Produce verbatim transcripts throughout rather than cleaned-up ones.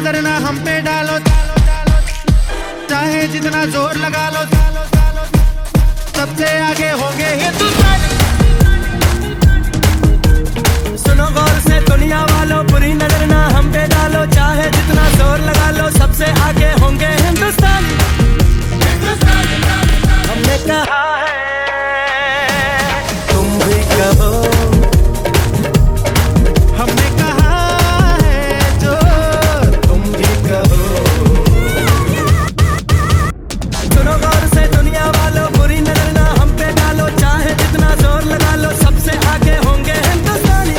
नजर ना हम पे डालो, चाहे जितना जोर लगा लो, सबसे आगे होंगे हिंदुस्तानी। सुनो गौर से दुनिया वालों, बुरी नजर ना हम पे डालो, चाहे जितना जोर लगा लो, सबसे आगे होंगे हिंदुस्तानी। हमने कहा है तुम भी कहो, हमने कहा है जो तुम भी कहो। सुनो गौर से दुनिया वालों, बुरी नजर ना हम पे डालो, चाहे जितना जोर लगा लो, सबसे आगे होंगे हिंदुस्तानी।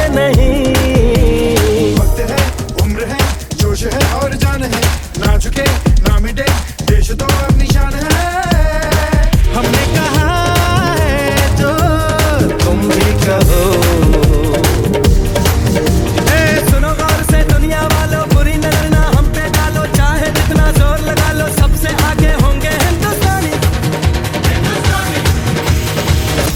वक्त है, उम्र है, जोश है और जान है, ना झुके